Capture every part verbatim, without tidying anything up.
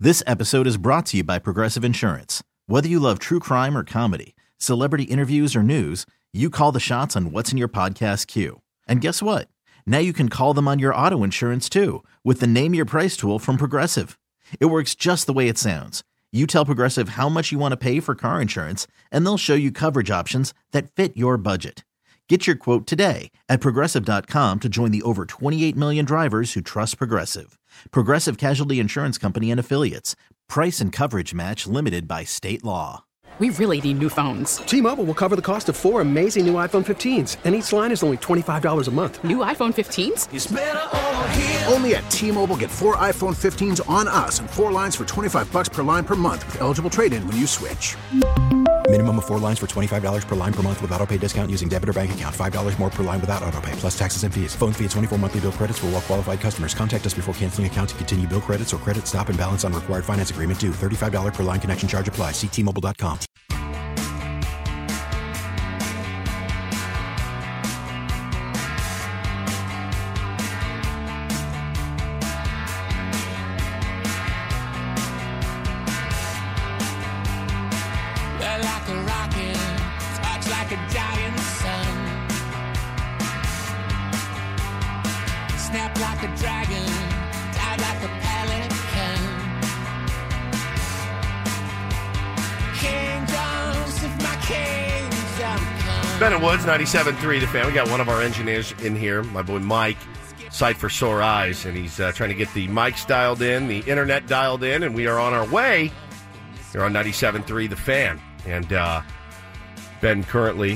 This episode is brought to you by Progressive Insurance. Whether you love true crime or comedy, celebrity interviews or news, you call the shots on what's in your podcast queue. And guess what? Now you can call them on your auto insurance too with the Name Your Price tool from Progressive. It works just the way it sounds. You tell Progressive how much you want to pay for car insurance, and they'll show you coverage options that fit your budget. Get your quote today at Progressive dot com to join the over twenty-eight million drivers who trust Progressive. Progressive Casualty Insurance Company and Affiliates. Price and coverage match limited by state law. We really need new phones. T-Mobile will cover the cost of four amazing new iPhone fifteens, and each line is only twenty-five dollars a month. New iPhone fifteens? It's better over here. Only at T-Mobile, get four iPhone fifteens on us and four lines for twenty-five bucks per line per month with eligible trade-in when you switch. Minimum of four lines for twenty-five dollars per line per month with autopay discount using debit or bank account. five dollars more per line without autopay, plus taxes and fees. Phone fee at twenty-four monthly bill credits for well-qualified customers. Contact us before canceling account to continue bill credits or credit stop and balance on required finance agreement due. thirty-five dollars per line connection charge applies. See T Mobile dot com. Ben Woods, ninety-seven point three The Fan. We got one of our engineers in here, my boy Mike, Sight for Sore Eyes, and he's uh, trying to get the mics dialed in, the internet dialed in, and we are on our way. You're on ninety-seven point three The Fan. And uh, Ben currently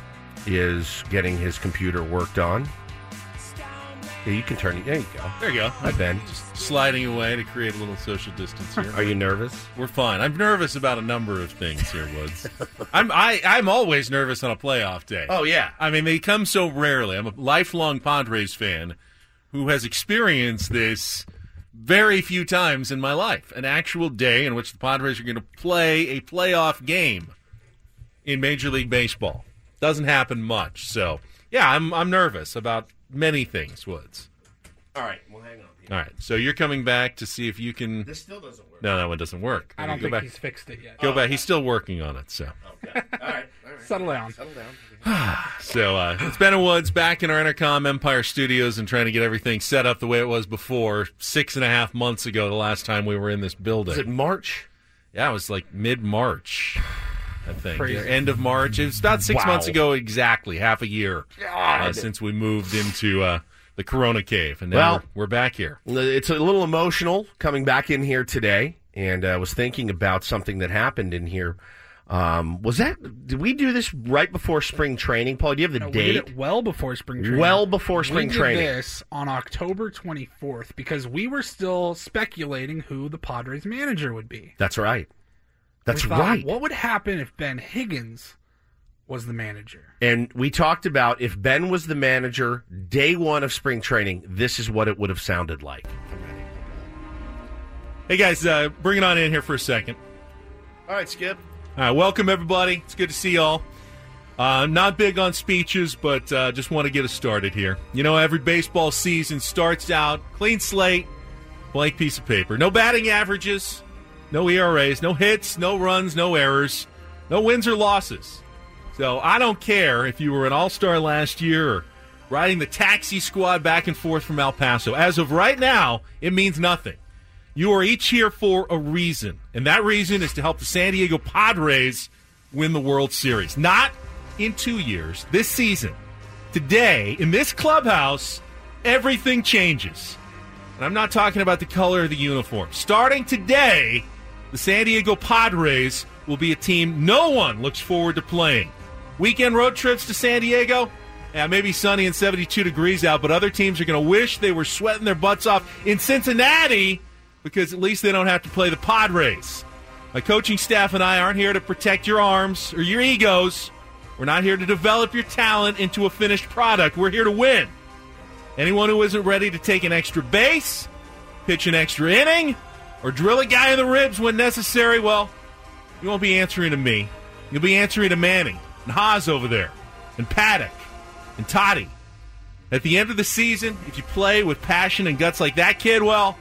is getting his computer worked on. Yeah, you can turn it. There you go. There you go. Hi, Ben. Just sliding away to create a little social distance here. Are you nervous? We're fine. I'm nervous about a number of things here, Woods. I'm I, I'm always nervous on a playoff day. Oh, yeah. I mean, they come so rarely. I'm a lifelong Padres fan who has experienced this very few times in my life. An actual day in which the Padres are going to play a playoff game in Major League Baseball. Doesn't happen much. So, yeah, I'm I'm nervous about many things, Woods. All right, well, hang on. All right, so you're coming back to see if you can... This still doesn't work. No, that one doesn't work. I don't Go think back. he's fixed it yet. Go Oh, back. okay. He's still working on it, so... Okay, all right. All right. Settle down. Settle down. So uh, it's Ben Woods back in our Intercom Empire studios and trying to get everything set up the way it was before, six and a half months ago, the last time we were in this building. Is it March? Yeah, it was like mid-March, I think. Crazy. Yeah, end of March. It was about six Wow. months ago exactly, half a year uh, since we moved into uh, the Corona Cave. And now Well- we're, we're back here. It's a little emotional coming back in here today, and I uh, was thinking about something that happened in here. Um, was that, did we do this right before spring training? Paul, do you have the No, we date? did it well before spring training. Well before spring we training. We did this on October twenty-fourth because we were still speculating who the Padres manager would be. That's right. That's We thought, right. What would happen if Ben Higgins was the manager? And we talked about if Ben was the manager day one of spring training, this is what it would have sounded like. Hey, guys, uh, bring it on in here for a second. All right, Skip. All right, welcome, everybody. It's good to see y'all. Uh, not big on speeches, but uh, just want to get us started here. You know, every baseball season starts out clean slate, blank piece of paper. No batting averages, no E R As, no hits, no runs, no errors, no wins or losses. So I don't care if you were an all-star last year or riding the taxi squad back and forth from El Paso. As of right now, it means nothing. You are each here for a reason, and that reason is to help the San Diego Padres win the World Series. Not in two years, this season. Today, in this clubhouse, everything changes. And I'm not talking about the color of the uniform. Starting today, the San Diego Padres will be a team no one looks forward to playing. Weekend road trips to San Diego, yeah, maybe sunny and seventy-two degrees out, but other teams are going to wish they were sweating their butts off in Cincinnati because at least they don't have to play the Padres. My coaching staff and I aren't here to protect your arms or your egos. We're not here to develop your talent into a finished product. We're here to win. Anyone who isn't ready to take an extra base, pitch an extra inning, or drill a guy in the ribs when necessary, well, you won't be answering to me. You'll be answering to Manning and Haas over there, and Paddock, and Toddy. At the end of the season, if you play with passion and guts like that kid, well,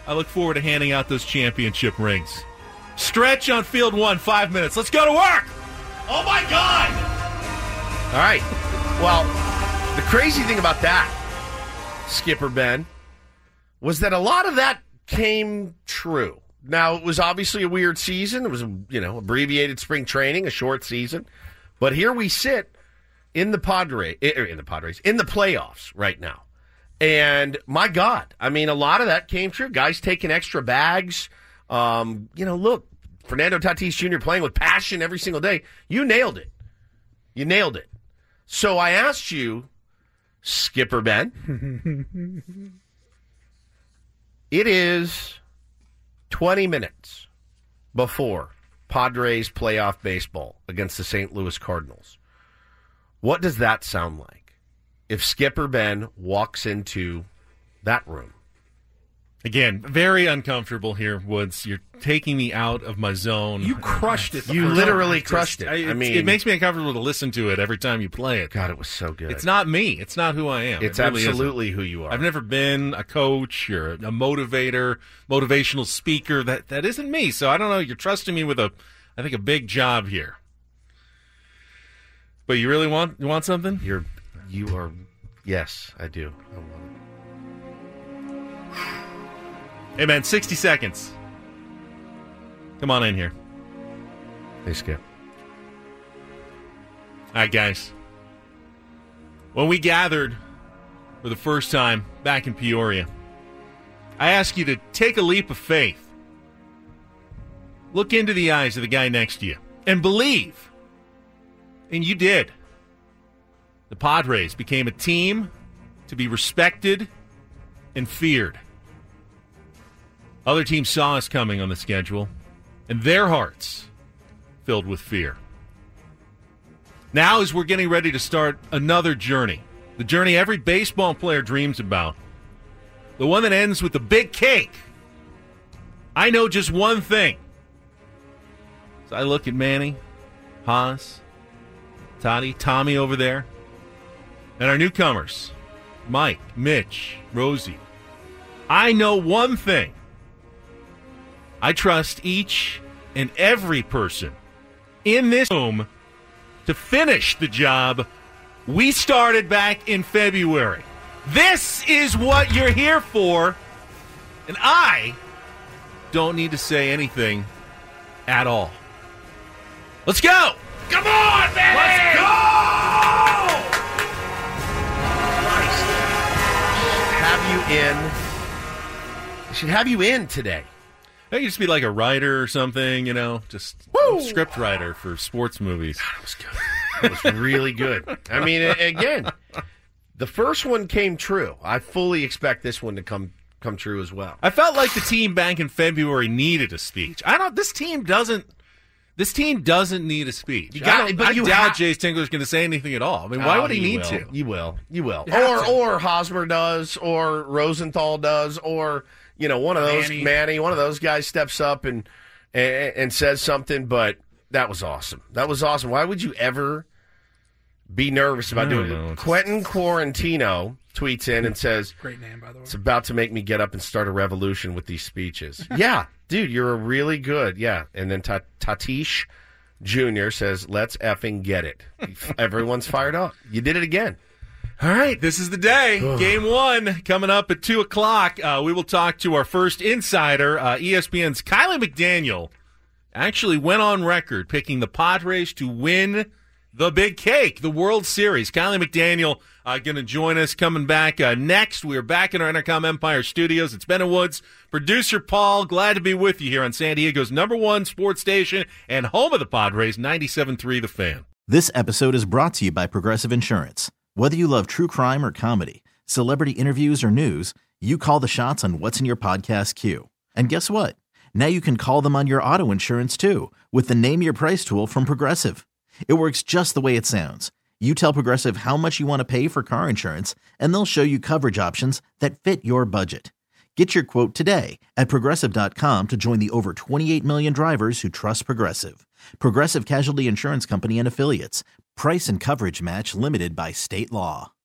I look forward to handing out those championship rings. Stretch on field one, five minutes. Let's go to work! Oh, my God! All right. Well, the crazy thing about that, Skipper Ben, was that a lot of that came true. Now, it was obviously a weird season. It was, you know, abbreviated spring training, a short season. But here we sit in the Padres, in the Padres, in the playoffs right now. And my God, I mean, a lot of that came true. Guys taking extra bags. Um, you know, look, Fernando Tatis Junior playing with passion every single day. You nailed it. You nailed it. So I asked you, Skipper Ben, it is twenty minutes before Padres playoff baseball against the Saint Louis Cardinals. What does that sound like if Skipper Ben walks into that room? Again, very uncomfortable here, Woods. You're taking me out of my zone. You crushed it. You literally crushed it. I, I mean, it makes me uncomfortable to listen to it every time you play it. God, it was so good. It's not me. It's not who I am. It's it really absolutely isn't. who you are. I've never been a coach or a motivator, motivational speaker. That that isn't me. So I don't know. You're trusting me with a, I think, a big job here. But you really want you want something? You're you are. Yes, I do. I want it. Hey, man, sixty seconds. Come on in here. Hey, Skip. All right, guys. When we gathered for the first time back in Peoria, I asked you to take a leap of faith. Look into the eyes of the guy next to you and believe. And you did. The Padres became a team to be respected and feared. Other teams saw us coming on the schedule, and their hearts filled with fear. Now, as we're getting ready to start another journey, the journey every baseball player dreams about, the one that ends with the big cake, I know just one thing. As I look at Manny, Haas, Toddy, Tommy over there, and our newcomers, Mike, Mitch, Rosie, I know one thing. I trust each and every person in this room to finish the job we started back in February. This is what you're here for, and I don't need to say anything at all. Let's go! Come on, man! Let's go! Christ. Have you in? I should have you in today. I could just be like a writer or something, you know, just a script writer for sports movies. God, that was good. That was really good. I mean, again, the first one came true. I fully expect this one to come come true as well. I felt like the team back in February needed a speech. I don't. This team doesn't. This team doesn't need a speech. You got, I, don't, but I you doubt ha- Jayce Tingler's going to say anything at all. I mean, why oh, would he need will. to? You will. You will. You or to. or Hosmer does, or Rosenthal does, or you know, one of those Manny, Manny one of those guys steps up and, and and says something. But that was awesome. That was awesome. Why would you ever be nervous about doing know, it? Quentin Quarantino tweets in and says, Great name, by the way. "It's about to make me get up and start a revolution with these speeches." Yeah, dude, you're a really good. Yeah, and then Ta- Tatis Junior says, "Let's effing get it." Everyone's fired up. You did it again. All right, this is the day. Game one coming up at two o'clock. Uh, we will talk to our first insider, uh, E S P N's Kiley McDaniel. Actually went on record picking the Padres to win the big cake, the World Series. Kiley McDaniel uh, going to join us coming back uh, next. We are back in our Entercom Empire studios. It's Ben and Woods, producer Paul. Glad to be with you here on San Diego's number one sports station and home of the Padres, ninety-seven point three The Fan. This episode is brought to you by Progressive Insurance. Whether you love true crime or comedy, celebrity interviews or news, you call the shots on what's in your podcast queue. And guess what? Now you can call them on your auto insurance too with the Name Your Price tool from Progressive. It works just the way it sounds. You tell Progressive how much you want to pay for car insurance, and they'll show you coverage options that fit your budget. Get your quote today at Progressive dot com to join the over twenty-eight million drivers who trust Progressive. Progressive Casualty Insurance Company and Affiliates. Price and coverage match limited by state law.